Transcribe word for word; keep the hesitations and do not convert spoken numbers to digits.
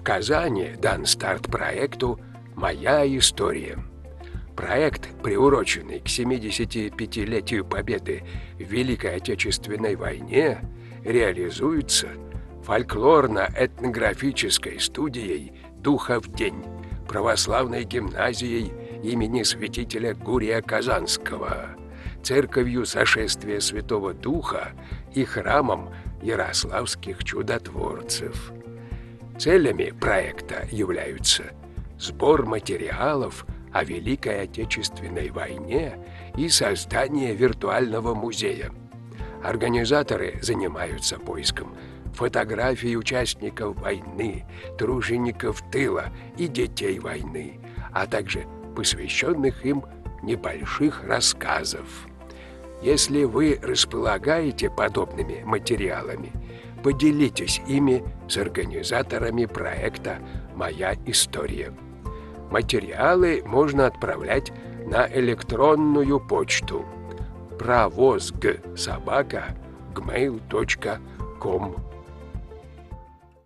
Казани дан старт проекту «Моя история». Проект, приуроченный к семидесятипятилетию Победы в Великой Отечественной войне, реализуется фольклорно-этнографической студией «Духа в день», православной гимназией имени святителя Гурия Казанского, церковью Сошествия Святого Духа и храмом ярославских чудотворцев. Целями проекта являются сбор материалов о Великой Отечественной войне и создание виртуального музея. Организаторы занимаются поиском фотографий участников войны, тружеников тыла и детей войны, а также посвященных им небольших рассказов. Если вы располагаете подобными материалами, поделитесь ими с организаторами проекта «Моя история». Материалы можно отправлять на электронную почту провозг собака джимейл точка ком.